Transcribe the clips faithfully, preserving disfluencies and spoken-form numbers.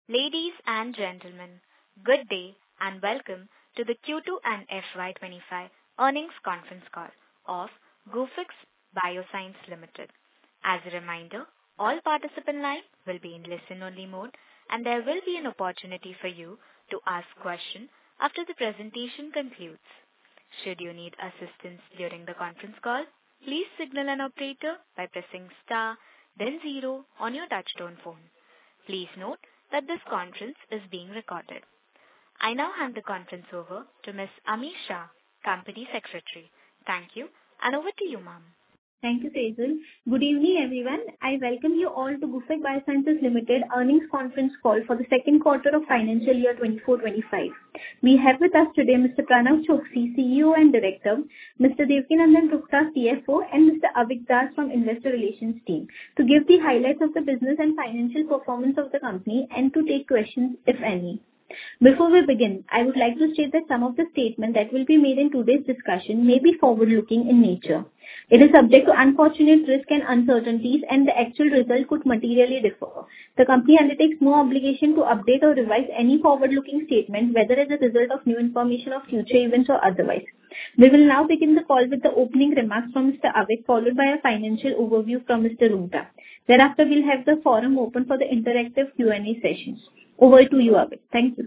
Ladies and gentlemen, good day and welcome to the Q two and F Y twenty-five earnings conference call of Gufic Biosciences Limited. As a reminder, all participant lines will be in listen-only mode, and there will be an opportunity for you to ask questions after the presentation concludes. Should you need assistance during the conference call, please signal an operator by pressing star, then zero on your touchtone phone. Please note that this conference is being recorded. I now hand the conference over to Miss Ami Shah, Company Secretary. Thank you, and over to you, ma'am. Thank you, Faisal. Good evening, everyone. I welcome you all to Gufic Biosciences Limited earnings conference call for the second quarter of financial year twenty-four twenty-five. We have with us today Mister Pranav Choksi, C E O and Director, Mister Devkinandan Roonghta, C F O, and Mister Avik Das from Investor Relations team to give the highlights of the business and financial performance of the company and to take questions, if any. Before we begin, I would like to state that some of the statements that will be made in today's discussion may be forward-looking in nature. It is subject to unfortunate risks and uncertainties, and the actual result could materially differ. The company undertakes no obligation to update or revise any forward-looking statement, whether as a result of new information or future events or otherwise. We will now begin the call with the opening remarks from Mister Avik, followed by a financial overview from Mister Roonghta. Thereafter, we'll have the forum open for the interactive Q and A sessions. Over to you, Avik. Thank you.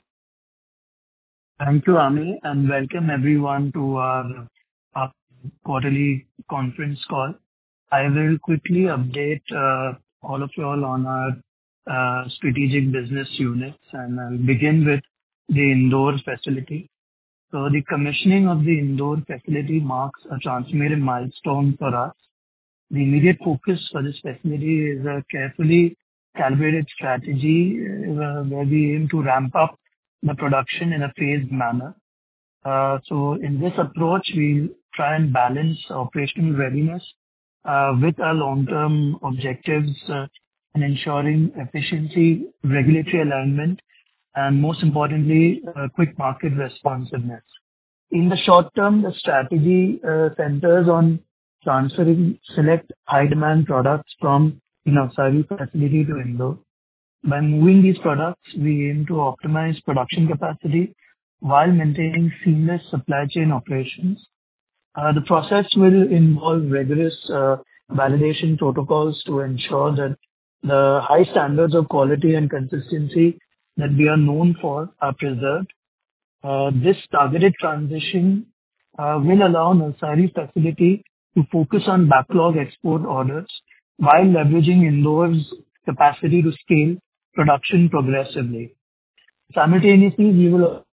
Thank you, Ami, and welcome everyone to our, our quarterly conference call. I will quickly update uh, all of you all on our uh, strategic business units, and I'll begin with the Indore facility. So the commissioning of the Indore facility marks a transformative milestone for us. The immediate focus for this facility is a carefully calibrated strategy uh, where we aim to ramp up the production in a phased manner. Uh, so in this approach, we try and balance operational readiness uh, with our long-term objectives uh, and ensuring efficiency, regulatory alignment, and most importantly, uh, quick market responsiveness. In the short term, the strategy uh, centers on transferring select high-demand products from the Navsari facility to Indore. By moving these products, we aim to optimize production capacity while maintaining seamless supply chain operations. Uh, the process will involve rigorous uh, validation protocols to ensure that the high standards of quality and consistency that we are known for are preserved. Uh, this targeted transition uh, will allow Navsari facility to focus on backlog export orders while leveraging Indore's capacity to scale production progressively. Simultaneously, we will.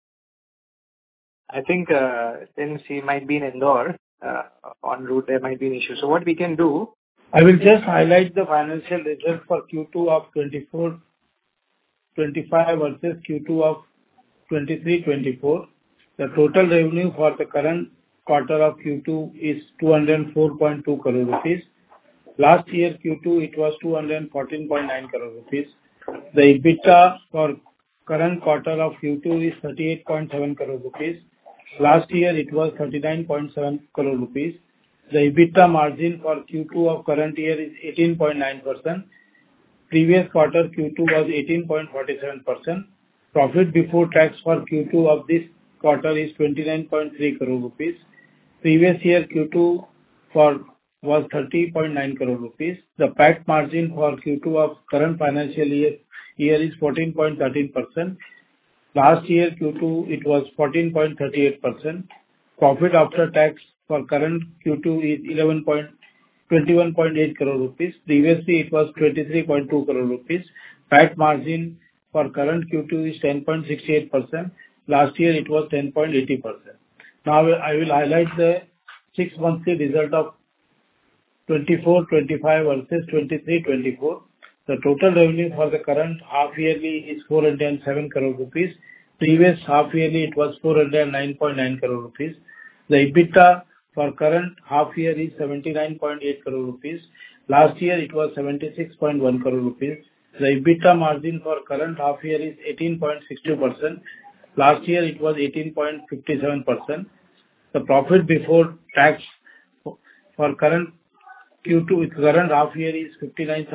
I think uh, since he might be in Indore, uh, en route there might be an issue. So what we can do, I will just highlight the financial results for Q two of twenty-four twenty-five versus Q two of twenty-three twenty-four. The total revenue for the current quarter of Q two is two hundred four point two crore rupees. Last year Q two it was two hundred fourteen point nine crore rupees. The EBITDA for current quarter of Q two is thirty-eight point seven crore rupees. Last year it was thirty-nine point seven crore rupees. The EBITDA margin for Q two of current year is eighteen point nine percent. Previous quarter Q two was eighteen point four seven percent. Profit before tax for Q two of this quarter is twenty-nine point three crore rupees. Previous year Q two for was thirty point nine crore rupees. The P A T margin for Q two of current financial year year is fourteen point one three percent. Last year Q two it was fourteen point three eight percent. Profit after tax for current Q two is eleven point two one point eight crore rupees. Previously it was twenty-three point two crore rupees. P A T margin for current Q two is ten point six eight percent. Last year it was ten point eight zero percent. Now I will highlight the six monthly result of twenty-four twenty-five versus twenty-three twenty-four. The total revenue for the current half yearly is four hundred seven crore rupees. Previous half yearly it was four hundred nine point nine crore rupees. The EBITDA for current half year is seventy-nine point eight crore rupees. Last year it was seventy-six point one crore rupees. The EBITDA margin for current half year is eighteen point six two percent. Last year it was eighteen point five seven percent. The profit before tax for current Q two, current half year is fifty-nine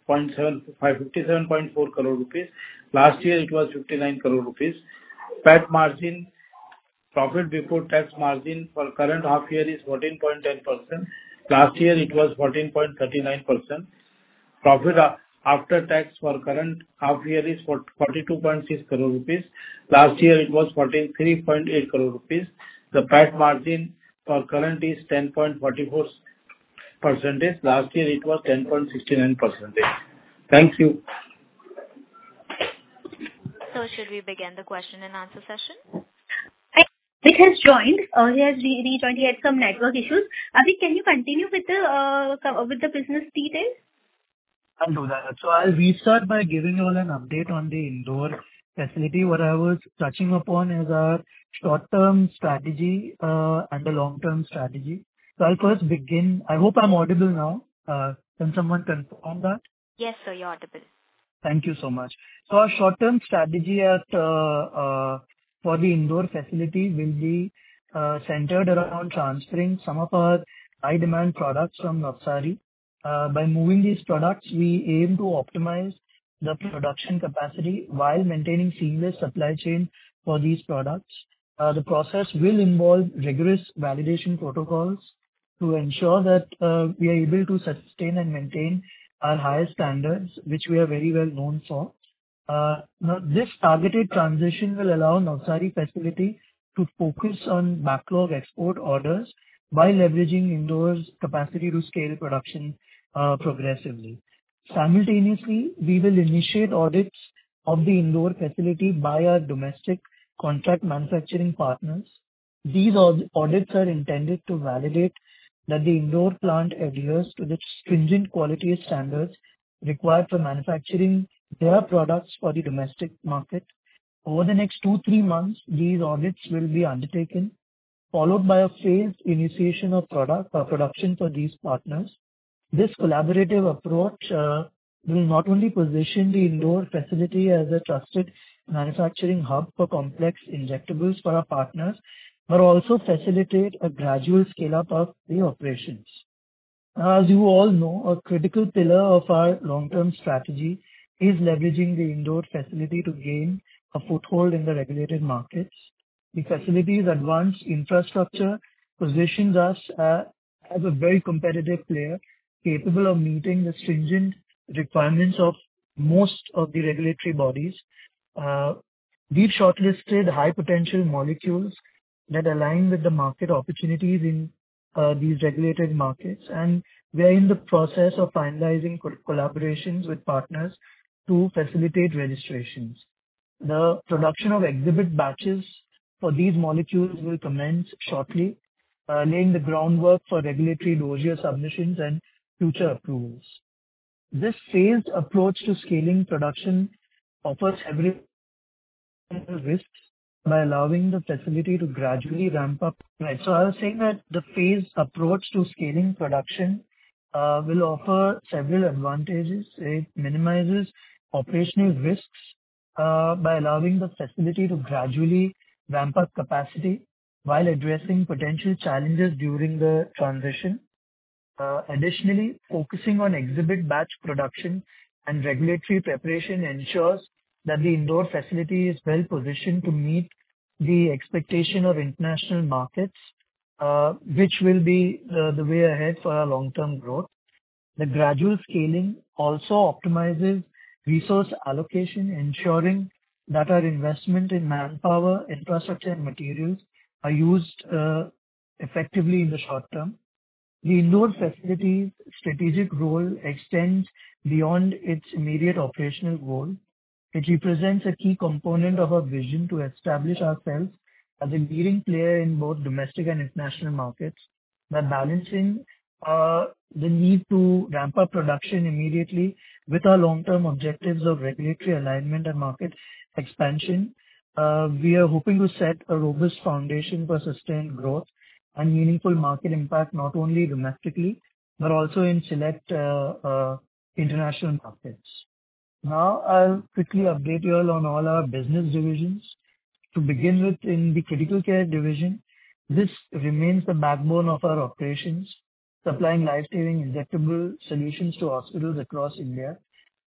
fifty-seven point four crore rupees. Last year it was fifty-nine crore rupees. P A T margin, profit before tax margin for current half year is fourteen point one zero percent. Last year it was fourteen point three nine percent. Profit after tax for current half year is forty-two point six crore rupees. Last year it was forty-three point eight crore rupees. The P A T margin for current is ten point four four percent. Last year it was ten point six nine percent. Thank you. So should we begin the question and answer session? It has joined. Uh, he has re- rejoined. He had some network issues. Abhi, can you continue with the uh, co- with the business details? I'll do that. So I'll restart by giving you all an update on the Indore facility. What I was touching upon is our short-term strategy uh, and the long-term strategy. So I'll first begin. I hope I'm audible now. Uh, Can someone confirm that? Yes, sir, you're audible. Thank you so much. So our short-term strategy at uh, uh, for the Indore facility will be uh, centered around transferring some of our high-demand products from Navsari. Uh, By moving these products, we aim to optimize the production capacity while maintaining seamless supply chain for these products. Uh, The process will involve rigorous validation protocols to ensure that uh, we are able to sustain and maintain our higher standards, which we are very well known for. Uh, Now, this targeted transition will allow Navsari facility to focus on backlog export orders by leveraging Indore's capacity to scale production uh, progressively. Simultaneously, we will initiate audits of the Indore facility by our domestic contract manufacturing partners. These aud- audits are intended to validate that the Indore plant adheres to the stringent quality standards required for manufacturing their products for the domestic market. Over the next two, three months, these audits will be undertaken, followed by a phased initiation of product uh, production for these partners. This collaborative approach uh, will not only position the Indore facility as a trusted manufacturing hub for complex injectables for our partners, but also facilitate a gradual scale-up of the operations. As you all know, a critical pillar of our long-term strategy is leveraging the Indore facility to gain a foothold in the regulated markets. The facility's advanced infrastructure positions us uh, as a very competitive player, capable of meeting the stringent requirements of most of the regulatory bodies. Uh, We've shortlisted high potential molecules that align with the market opportunities in uh, these regulated markets, and we are in the process of finalizing co- collaborations with partners to facilitate registrations. The production of exhibit batches for these molecules will commence shortly, uh, laying the groundwork for regulatory dossier submissions and future approvals. This phased approach to scaling production offers several risks by allowing the facility to gradually ramp up. Right. So I was saying that the phased approach to scaling production uh, will offer several advantages. It minimizes operational risks uh, by allowing the facility to gradually ramp up capacity while addressing potential challenges during the transition. Uh, Additionally, focusing on exhibit batch production and regulatory preparation ensures that the Indore facility is well positioned to meet the expectation of international markets, uh, which will be the the way ahead for our long-term growth. The gradual scaling also optimizes resource allocation, ensuring that our investment in manpower, infrastructure, and materials are used uh, effectively in the short term. The Indore facility's strategic role extends beyond its immediate operational goal. It represents a key component of our vision to establish ourselves as a leading player in both domestic and international markets by balancing uh, the need to ramp up production immediately with our long-term objectives of regulatory alignment and market expansion. Uh, We are hoping to set a robust foundation for sustained growth and meaningful market impact, not only domestically, but also in select uh, uh, international markets. Now, I'll quickly update you all on all our business divisions. To begin with, in the critical care division, this remains the backbone of our operations, supplying life-saving injectable solutions to hospitals across India.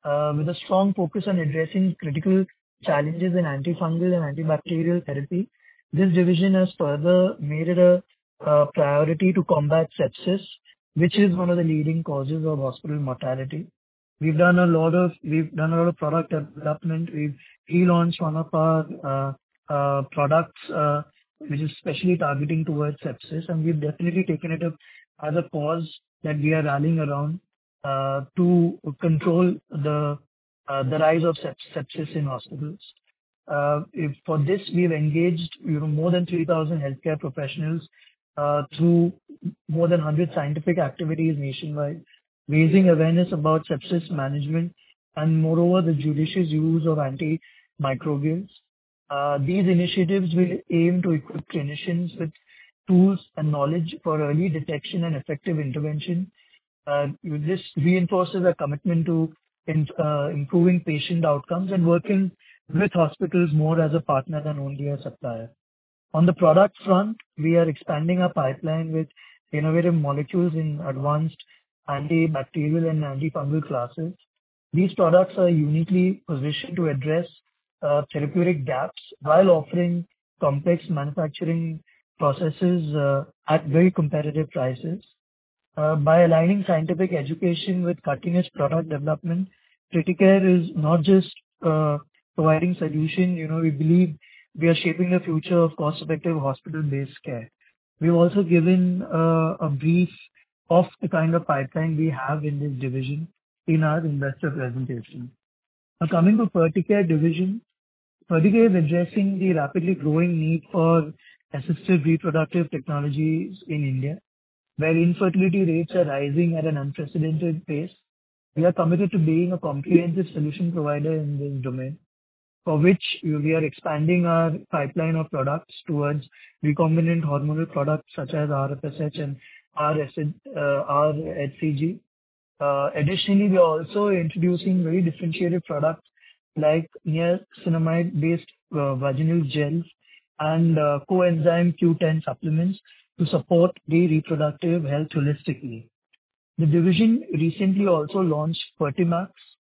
uh, with a strong focus on addressing critical challenges in antifungal and antibacterial therapy. This division has further made it a uh, priority to combat sepsis, which is one of the leading causes of hospital mortality. We've done a lot of we've done a lot of product development. We've relaunched one of our uh, uh, products, uh, which is specially targeting towards sepsis, and we've definitely taken it up as a cause that we are rallying around uh, to control the uh, the rise of seps- sepsis in hospitals. Uh, if for this, we've engaged you know more than three thousand healthcare professionals uh, through more than one hundred scientific activities nationwide, raising awareness about sepsis management and moreover the judicious use of antimicrobials. Uh, these initiatives will aim to equip clinicians with tools and knowledge for early detection and effective intervention. Uh, this reinforces our commitment to in, uh, improving patient outcomes and working with hospitals more as a partner than only a supplier. On the product front, we are expanding our pipeline with innovative molecules in advanced antibacterial and antifungal classes. These products are uniquely positioned to address uh, therapeutic gaps while offering complex manufacturing processes uh, at very competitive prices. Uh, by aligning scientific education with cutting-edge product development, Criticare is not just uh, providing solution. You know, we believe we are shaping the future of cost-effective hospital-based care. We've also given uh, a brief of the kind of pipeline we have in this division in our investor presentation. Now, coming to Ferticare division, Ferticare is addressing the rapidly growing need for assisted reproductive technologies in India, where infertility rates are rising at an unprecedented pace. We are committed to being a comprehensive solution provider in this domain, for which we are expanding our pipeline of products towards recombinant hormonal products such as R F S H and R H C G. Uh, additionally, we are also introducing very differentiated products like niacinamide-based uh, vaginal gels and uh, coenzyme Q ten supplements to support the reproductive health holistically. The division recently also launched Fertimax,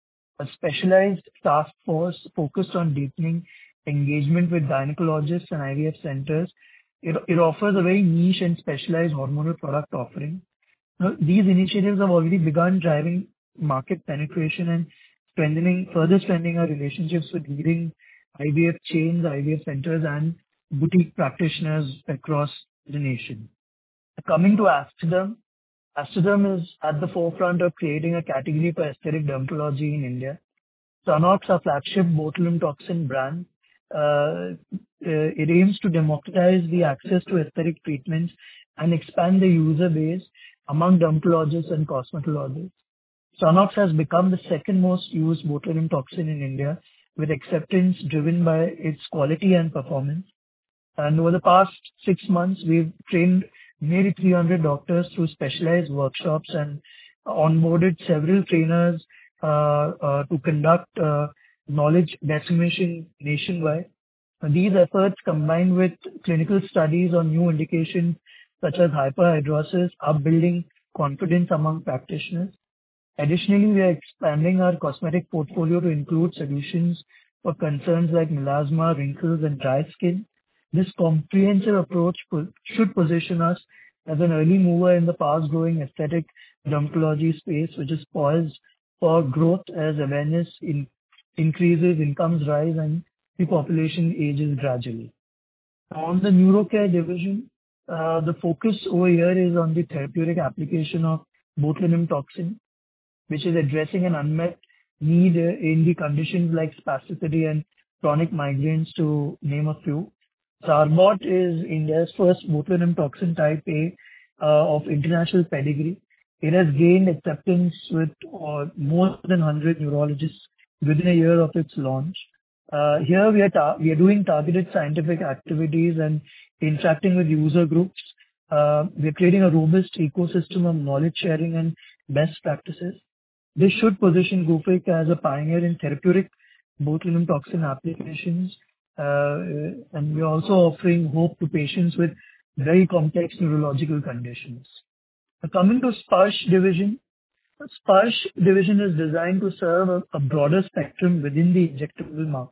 a specialized task force focused on deepening engagement with gynecologists and I V F centers. It, it offers a very niche and specialized hormonal product offering. Now, these initiatives have already begun driving market penetration and strengthening, further strengthening our relationships with leading I V F chains, I V F centers, and boutique practitioners across the nation. Coming to Aesthaderm, Aesthaderm is at the forefront of creating a category for aesthetic dermatology in India. Stunnox, our flagship botulinum toxin brand, uh, uh, it aims to democratize the access to aesthetic treatments and expand the user base among dermatologists and cosmetologists. Stunnox has become the second most used botulinum toxin in India, with acceptance driven by its quality and performance. And over the past six months, we've trained nearly three hundred doctors through specialized workshops and onboarded several trainers uh, uh, to conduct uh, knowledge dissemination nationwide. And these efforts, combined with clinical studies on new indications such as hyperhidrosis, are building confidence among practitioners. Additionally, we are expanding our cosmetic portfolio to include solutions for concerns like melasma, wrinkles, and dry skin. This comprehensive approach po- should position us as an early mover in the fast-growing aesthetic dermatology space, which is poised for growth as awareness in- increases, incomes rise, and the population ages gradually. On the neurocare division, uh, the focus over here is on the therapeutic application of botulinum toxin, which is addressing an unmet need uh, in the conditions like spasticity and chronic migraines, to name a few. Zarbot is India's first botulinum toxin type A uh, of international pedigree. It has gained acceptance with uh, more than one hundred neurologists within a year of its launch. Uh, here we are ta- we are doing targeted scientific activities and interacting with user groups. Uh, we are creating a robust ecosystem of knowledge sharing and best practices. This should position Gufic as a pioneer in therapeutic botulinum toxin applications. Uh, and we're also offering hope to patients with very complex neurological conditions. Now, coming to Sparsh division, Sparsh division is designed to serve a, a broader spectrum within the injectable market,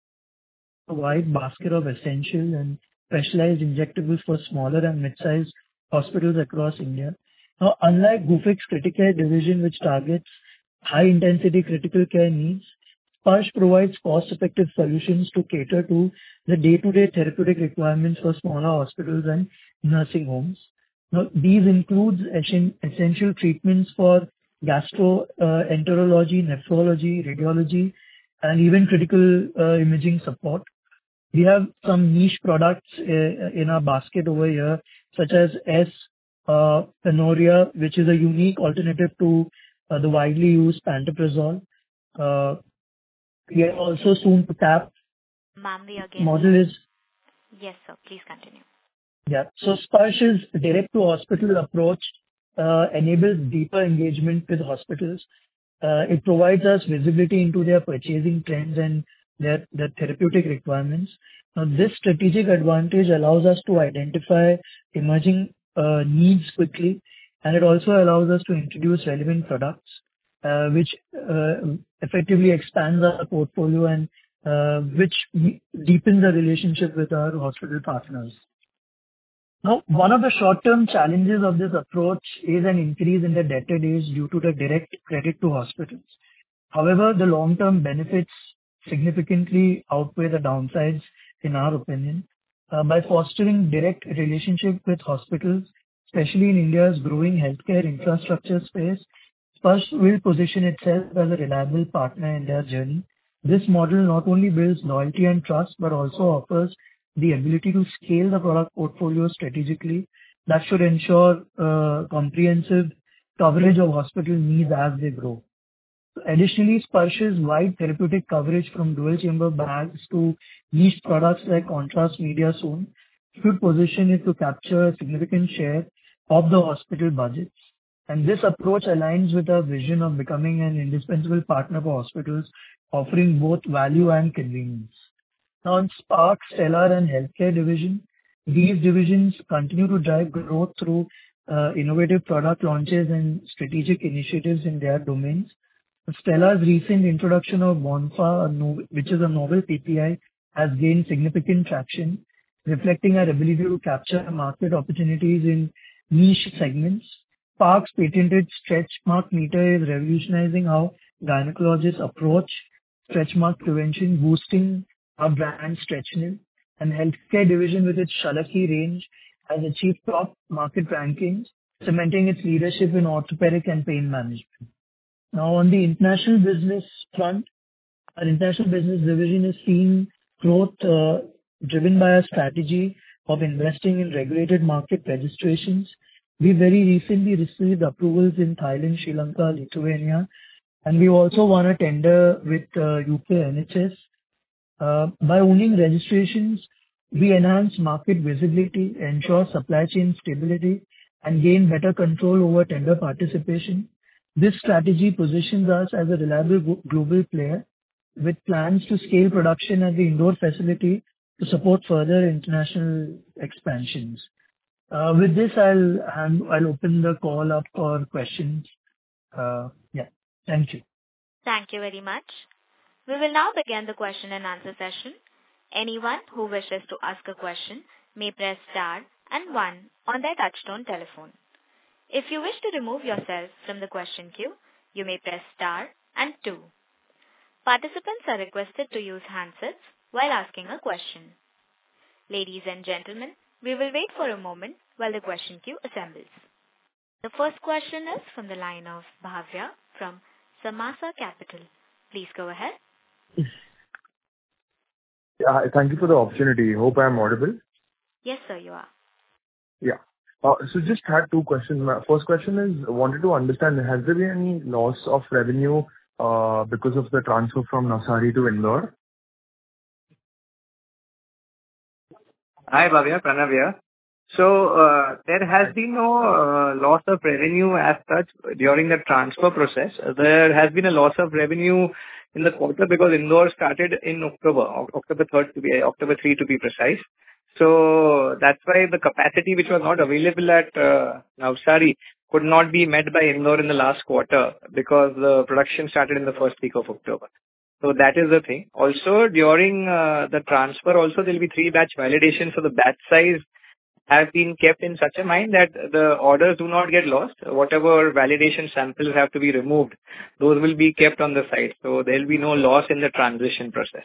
a wide basket of essential and specialized injectables for smaller and mid-sized hospitals across India. Now, unlike Gufic's critical care division, which targets high-intensity critical care needs, Sparsh provides cost-effective solutions to cater to the day-to-day therapeutic requirements for smaller hospitals and nursing homes. Now, these include essen- essential treatments for gastroenterology, nephrology, radiology, and even critical uh, imaging support. We have some niche products uh, in our basket over here, such as S. uh, Panoria, which is a unique alternative to uh, the widely used pantoprazole. Uh, We are also soon to tap. Ma'am, we again. Model is, Yes, sir. Please continue. yeah. So Sparsh's direct-to-hospital approach uh, enables deeper engagement with hospitals. Uh, It provides us visibility into their purchasing trends and their their therapeutic requirements. Now, this strategic advantage allows us to identify emerging uh, needs quickly, and it also allows us to introduce relevant products, uh, which uh, effectively expands our portfolio and uh, which deepens the relationship with our hospital partners. Now, one of the short-term challenges of this approach is an increase in the debtor days due to the direct credit to hospitals. However, the long-term benefits significantly outweigh the downsides, in our opinion. Uh, By fostering direct relationship with hospitals, especially in India's growing healthcare infrastructure space, Sparsh will position itself as a reliable partner in their journey. This model not only builds loyalty and trust, but also offers the ability to scale the product portfolio strategically. That should ensure uh, comprehensive coverage of hospital needs as they grow. Additionally, Sparsh's wide therapeutic coverage from dual chamber bags to niche products like contrast media soon should position it to capture a significant share of the hospital budgets. And this approach aligns with our vision of becoming an indispensable partner for hospitals, offering both value and convenience. Now, on Spark, Stellar, and Healthcare division, these divisions continue to drive growth through uh, innovative product launches and strategic initiatives in their domains. Stellar's recent introduction of Bonfa, a no- which is a novel P P I, has gained significant traction, reflecting our ability to capture market opportunities in niche segments. Spark's patented stretch mark meter is revolutionizing how gynecologists approach stretch mark prevention, boosting our brand Stretchnil. And Healthcare division, with its Shalaki range, has achieved top market rankings, cementing its leadership in orthopedic and pain management. Now, on the international business front, our international business division is seeing growth uh, driven by a strategy of investing in regulated market registrations. We very recently received approvals in Thailand, Sri Lanka, Lithuania, and we also won a tender with uh, U K N H S. Uh, By owning registrations, we enhance market visibility, ensure supply chain stability, and gain better control over tender participation. This strategy positions us as a reliable glo- global player with plans to scale production at the Indore facility to support further international expansions. Uh, With this, I'll hand- I'll open the call up for questions. Uh, Yeah. Thank you. Thank you very much. We will now begin the question and answer session. Anyone who wishes to ask a question may press star and one on their touchtone telephone. If you wish to remove yourself from the question queue, you may press star and two. Participants are requested to use handsets while asking a question. Ladies and gentlemen, we will wait for a moment while the question queue assembles. The first question is from the line of Bhavya from Samasa Capital. Please go ahead. Yeah, hi, thank you for the opportunity. Hope I am audible. Yes, sir, you are. Yeah. Uh, So just had two questions. My first question is, wanted to understand, has there been any loss of revenue uh, because of the transfer from Navsari to Indore? Hi, Bhavya, Pranav here. So, uh, there has been no uh, loss of revenue as such during the transfer process. There has been a loss of revenue in the quarter because Indore started in October, Oc- October third to be, October third to be precise. So that's why the capacity which was not available at uh, Navsari could not be met by Indore in the last quarter because the production started in the first week of October. So that is the thing. Also, during uh, the transfer also, there will be three batch validations. So the batch size have been kept in such a mind that the orders do not get lost. Whatever validation samples have to be removed, those will be kept on the site. So there will be no loss in the transition process.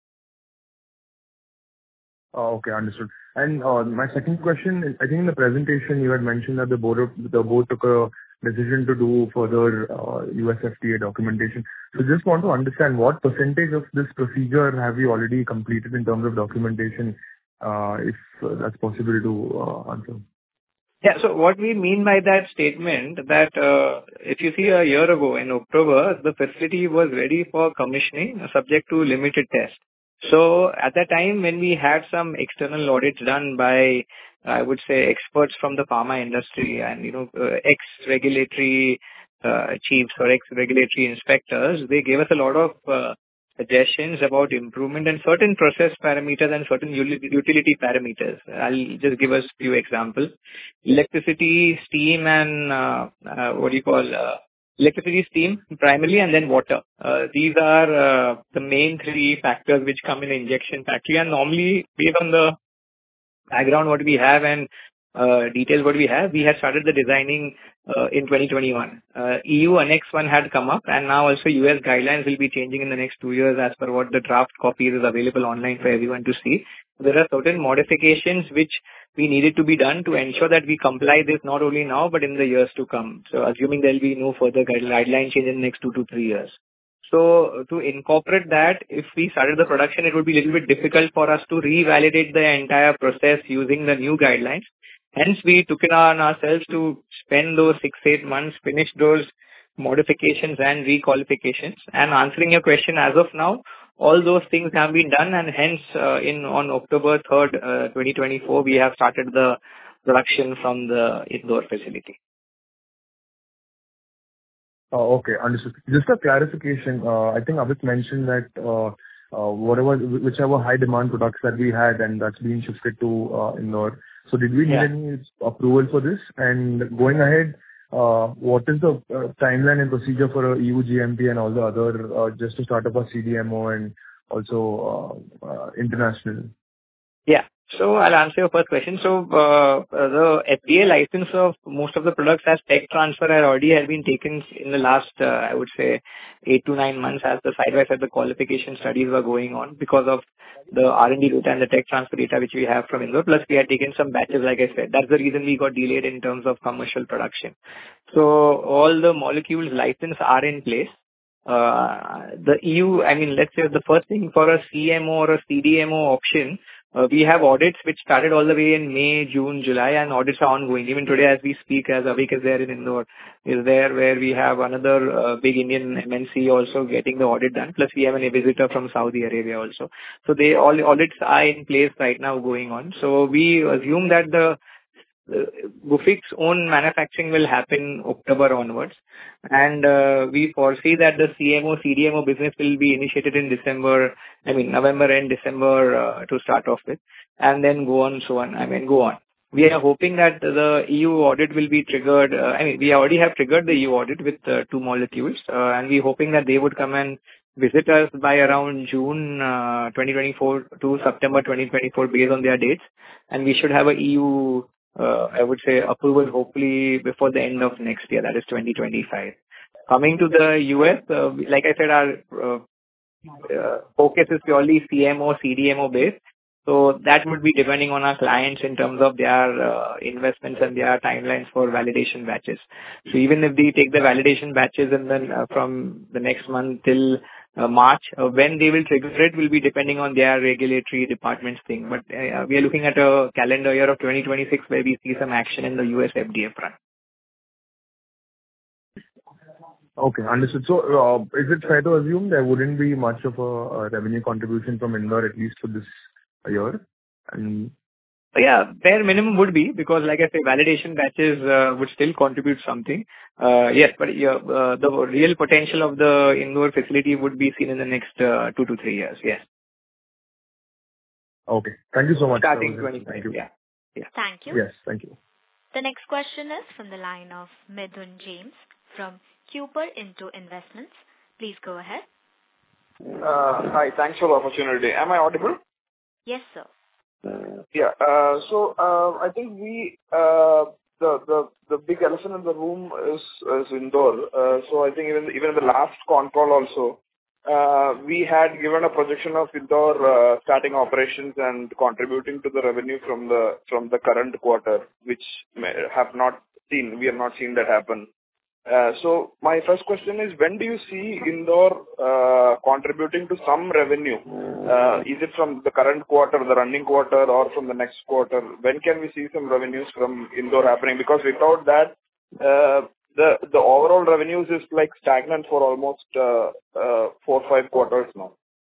Oh, okay, understood. And uh, my second question is, I think in the presentation you had mentioned that the board of, the board took a decision to do further uh, U S F D A documentation. So just want to understand what percentage of this procedure have you already completed in terms of documentation, uh, if uh, that's possible to uh, answer. Yeah. So what we mean by that statement that uh, if you see a year ago in October, the facility was ready for commissioning, subject to limited tests. So at that time, when we had some external audits done by, I would say, experts from the pharma industry and, you know, uh, ex-regulatory uh, chiefs or ex-regulatory inspectors, they gave us a lot of uh, suggestions about improvement and certain process parameters and certain utility parameters. I'll just give us a few examples. Electricity, steam, and uh, uh, what do you call uh, electricity, steam primarily, and then water. Uh, these are uh, the main three factors which come in the injection factory. And normally, based on the background what we have and uh, details what we have, we had started the designing uh, in twenty twenty-one. Uh, E U Annex one had come up, and now also U S guidelines will be changing in the next two years as per what the draft copy is available online for everyone to see. There are certain modifications which we needed to be done to ensure that we comply this not only now but in the years to come. So assuming there will be no further guideline change in the next two to three years. So to incorporate that, if we started the production, it would be a little bit difficult for us to revalidate the entire process using the new guidelines. Hence, we took it on ourselves to spend those six, eight months, finish those modifications and requalifications. And answering your question, as of now, all those things have been done, and hence, uh, in on October third, uh, twenty twenty-four, we have started the production from the Indore facility. Oh, okay, understood. Just a clarification. Uh, I think Avik mentioned that uh, uh, whatever, whichever high demand products that we had, and that's being shifted to uh, Indore. So did we need Yeah. any approval for this? And going ahead, uh, what is the uh, timeline and procedure for a E U G M P and all the other, uh, just to start up a C D M O and also uh, uh, international? Yeah. So I'll answer your first question. So uh, the F D A license of most of the products as tech transfer had already had been taken in the last, uh, I would say, eight to nine months as the side-by-side the qualification studies were going on because of the R and D data and the tech transfer data which we have from Indore. Plus we had taken some batches, like I said. That's the reason we got delayed in terms of commercial production. So all the molecules license are in place. Uh, the E U, I mean, let's say the first thing for a C M O or a C D M O option, Uh, we have audits which started all the way in May, June, July, and audits are ongoing. Even today as we speak, as Avik is there in Indore, is there where we have another uh, big Indian M N C also getting the audit done. Plus we have a visitor from Saudi Arabia also. So they all audits are in place right now going on. So we assume that the uh, Gufic's own manufacturing will happen October onwards. And uh, we foresee that the C M O, C D M O business will be initiated in December, I mean November and December uh, to start off with, and then go on, so on, I mean go on. We are hoping that the E U audit will be triggered, uh, I mean we already have triggered the E U audit with uh, two molecules, uh, and we're hoping that they would come and visit us by around June uh, twenty twenty-four to September twenty twenty-four based on their dates, and we should have a E U Uh, I would say approval hopefully before the end of next year, that is twenty twenty-five. Coming to the U S, uh, like I said, our uh, uh, focus is purely C M O, C D M O based. So that would be depending on our clients in terms of their uh, investments and their timelines for validation batches. So even if they take the validation batches and then uh, from the next month till uh, March, uh, when they will trigger it will be depending on their regulatory department's thing. But uh, we are looking at a calendar year of twenty twenty-six where we see some action in the U S F D A front. Okay, understood. So, uh, is it fair to assume there wouldn't be much of a, a revenue contribution from Indore at least for this year? And yeah, bare minimum would be because, like I say, validation batches uh, would still contribute something. Uh, yes, but yeah, uh, the real potential of the Indore facility would be seen in the next uh, two to three years. Yes. Okay. Thank you so much. Starting Thank twenty-five. you. Yeah. Yeah. Thank you. Yes, thank you. The next question is from the line of Midhun James from Cooper Into Investments. Please go ahead. Uh, Hi. Thanks for the opportunity. Am I audible? Yes, sir. Yeah. uh, So uh, I think we uh, the the the big elephant in the room is is Indore. Uh, So I think even even in the last con call also, uh, we had given a projection of Indore uh, starting operations and contributing to the revenue from the from the current quarter, which may have not seen. We have not seen that happen. Uh, So my first question is, when do you see Indore uh, contributing to some revenue? Uh, Is it from the current quarter, the running quarter, or from the next quarter? When can we see some revenues from Indore happening? Because without that, uh, the the overall revenues is like stagnant for almost uh, uh, four, five quarters now.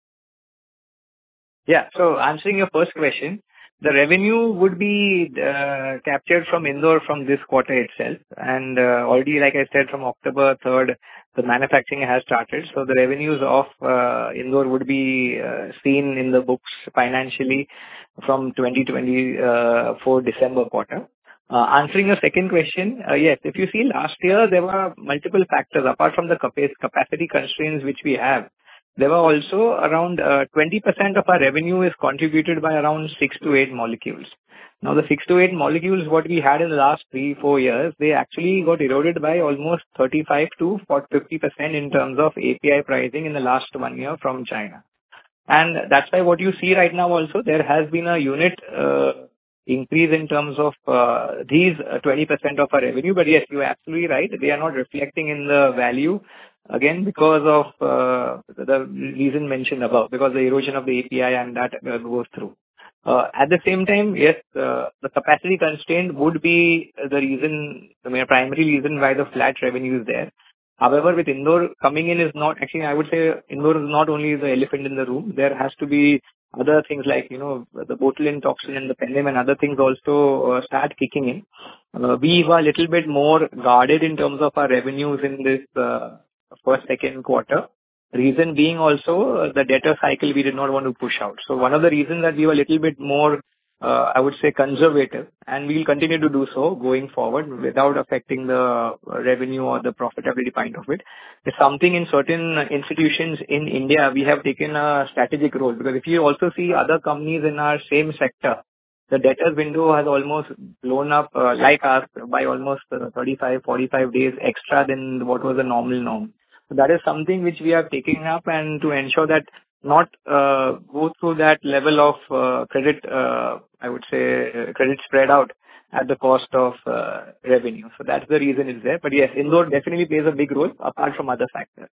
Yeah. So answering your first question, the revenue would be uh, captured from Indore from this quarter itself. And uh, already, like I said, from October third, the manufacturing has started. So the revenues of uh, Indore would be uh, seen in the books financially from twenty twenty-four December quarter. Uh, answering your second question, uh, yes, if you see last year, there were multiple factors apart from the capa- capacity constraints which we have. There were also around uh, twenty percent of our revenue is contributed by around six to eight molecules. Now, the six to eight molecules what we had in the last three, four years, they actually got eroded by almost thirty-five to fifty percent in terms of A P I pricing in the last one year from China. And that's why what you see right now also, there has been a unit uh, increase in terms of uh, these uh, twenty percent of our revenue. But yes, you're absolutely right. They are not reflecting in the value. Again, because of uh, the reason mentioned above, because the erosion of the A P I and that uh, goes through. Uh, At the same time, yes, uh, the capacity constraint would be the reason, the main primary reason why the flat revenue is there. However, with Indore coming in is not actually, I would say Indore is not only the elephant in the room. There has to be other things like, you know, the botulinum toxin and the penem and other things also uh, start kicking in. Uh, we were a little bit more guarded in terms of our revenues in this uh, first, second quarter. Reason being also uh, the debtor cycle we did not want to push out. So one of the reasons that we were a little bit more, uh, I would say, conservative, and we will continue to do so going forward without affecting the revenue or the profitability point of it, is something in certain institutions in India we have taken a strategic role. Because if you also see other companies in our same sector, the debtors window has almost blown up uh, like us by almost uh, thirty-five, forty-five days extra than what was the normal norm. So that is something which we are taking up, and to ensure that not uh, go through that level of uh, credit, uh, I would say, uh, credit spread out at the cost of uh, revenue. So that's the reason it's there. But yes, Indore definitely plays a big role apart from other factors.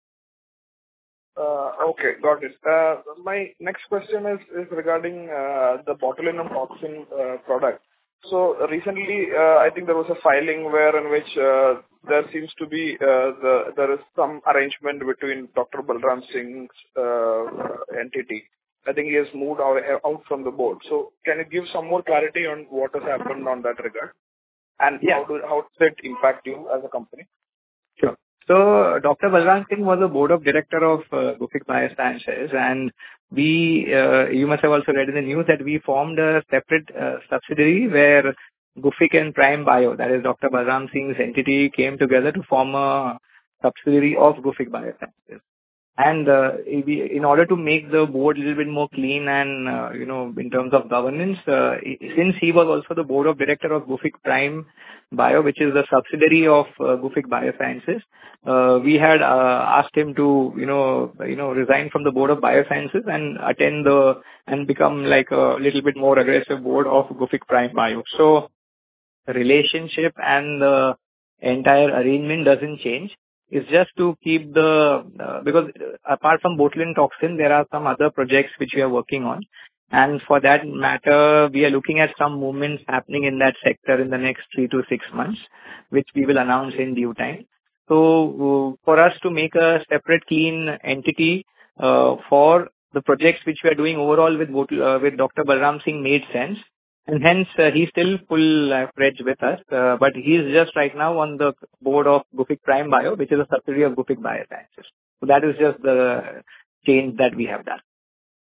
Uh, Okay, got it. Uh, My next question is is regarding uh, the botulinum toxin uh, product. So recently, uh, I think there was a filing where in which uh, there seems to be uh, the there is some arrangement between Doctor Balram Singh's uh, entity. I think he has moved out out from the board. So can you give some more clarity on what has happened on that regard? And Yeah. how do how does it impact you as a company? Sure. So Doctor Balram Singh was a board of director of uh, Gufic Biosciences, and we, uh, you must have also read in the news that we formed a separate uh, subsidiary where Gufic and Prime Bio, that is Doctor Balram Singh's entity, came together to form a subsidiary of Gufic Biosciences. And uh, we, in order to make the board a little bit more clean and, uh, you know, in terms of governance, uh, since he was also the board of director of Gufic Prime Bio, which is a subsidiary of uh, Gufic Biosciences, uh, we had uh, asked him to, you know, you know, resign from the board of Biosciences and attend the and become like a little bit more aggressive board of Gufic Prime Bio. So the relationship and the entire arrangement doesn't change. It's just to keep the, uh, because apart from botulinum toxin, there are some other projects which we are working on. And for that matter, we are looking at some movements happening in that sector in the next three to six months, which we will announce in due time. So uh, for us to make a separate clean entity uh, for the projects which we are doing overall with, uh, with Doctor Balram Singh made sense. And hence, uh, he's still full uh, fledged with us, uh, but he's just right now on the board of Gufic Prime Bio, which is a subsidiary of Gufic Biosciences. So that is just the change that we have done.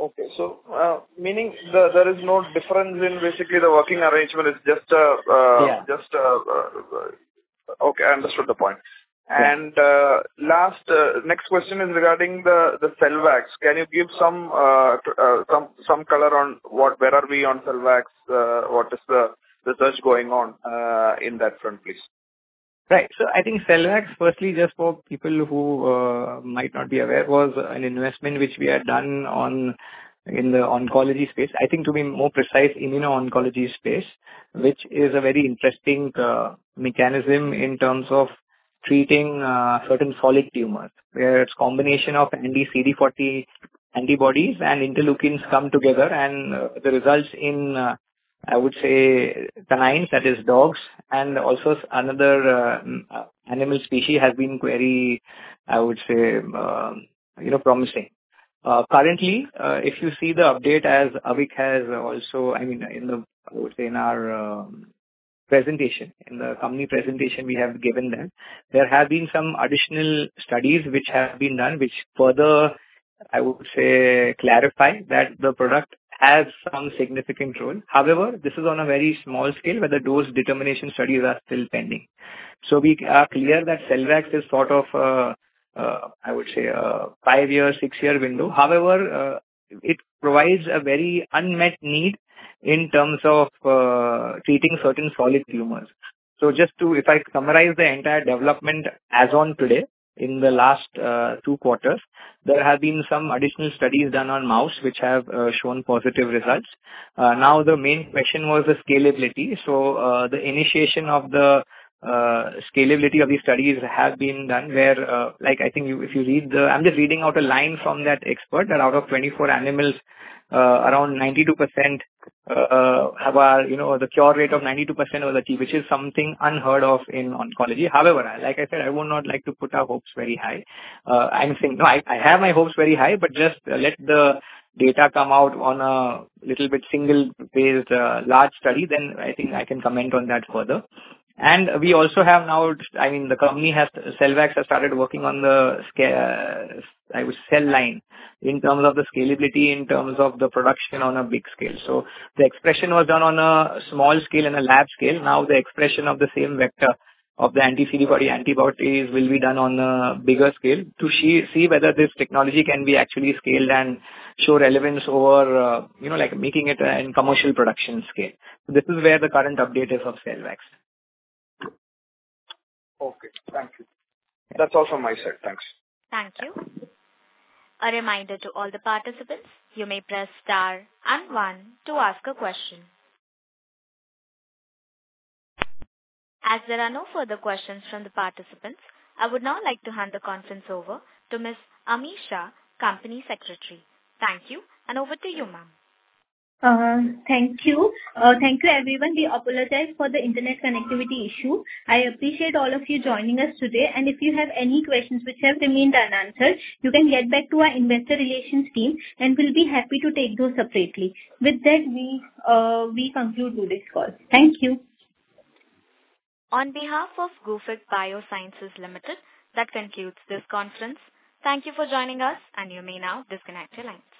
Okay. So, uh, meaning the, there is no difference in basically the working arrangement. It's just a, uh, Yeah. just a, uh, uh, okay, I understood the point. Yeah. And uh, last, uh, next question is regarding the the Selvax. Can you give some uh, t- uh, some some color on what, where are we on Selvax? Uh, what is the research going on uh, in that front, please? Right. So I think Selvax, firstly, just for people who uh, might not be aware, was an investment which we had done on in the oncology space. I think to be more precise, immuno-oncology space, which is a very interesting uh, mechanism in terms of treating uh, certain solid tumors, where it's combination of anti-C D forty antibodies and interleukins come together, and uh, the results in uh, I would say canines, that is dogs, and also another uh, m- uh, animal species has been very, I would say, um, you know, promising. Uh, Currently, uh, if you see the update as Avik has also, I mean, in the, I would say in our um, presentation, in the company presentation, we have given that there have been some additional studies which have been done, which further, I would say, clarify that the product has some significant role. However, this is on a very small scale where the dose determination studies are still pending. So we are clear that Selvax is sort of, uh, uh, I would say, a five-year, six-year window. However, uh, it provides a very unmet need in terms of uh, treating certain solid tumors. So just to, if I summarize the entire development as on today, in the last uh, two quarters, there have been some additional studies done on mouse which have uh, shown positive results. Uh, now the main question was the scalability. So uh, the initiation of the uh, scalability of these studies have been done where, uh, like I think you, if you read the, I'm just reading out a line from that expert that out of twenty-four animals, uh, around ninety-two percent uh, have our, you know, the cure rate of ninety-two percent was achieved, which is something unheard of in oncology. However, like I said, I would not like to put our hopes very high. Uh, I'm saying, no, I, I have my hopes very high, but just uh, let the data come out on a little bit single-based uh, large study, then I think I can comment on that further. And we also have now, I mean, the company has, Selvax has started working on the scale, I would cell line in terms of the scalability, in terms of the production on a big scale. So the expression was done on a small scale and a lab scale. Now the expression of the same vector of the anti-C D forty antibodies will be done on a bigger scale to see, see whether this technology can be actually scaled and show relevance over, uh, you know, like making it in commercial production scale. So this is where the current update is of Selvax. Okay. Thank you. That's all from my side. Thanks. Thank you. A reminder to all the participants, you may press star and one to ask a question. As there are no further questions from the participants, I would now like to hand the conference over to Miz Ami Shah, Company Secretary. Thank you, and over to you, ma'am. Uh, Thank you. Uh, Thank you, everyone. We apologize for the internet connectivity issue. I appreciate all of you joining us today, and if you have any questions which have remained unanswered, you can get back to our investor relations team, and we'll be happy to take those separately. With that, we uh, we conclude today's call. Thank you. On behalf of Gufic Biosciences Limited, that concludes this conference. Thank you for joining us, and you may now disconnect your lines.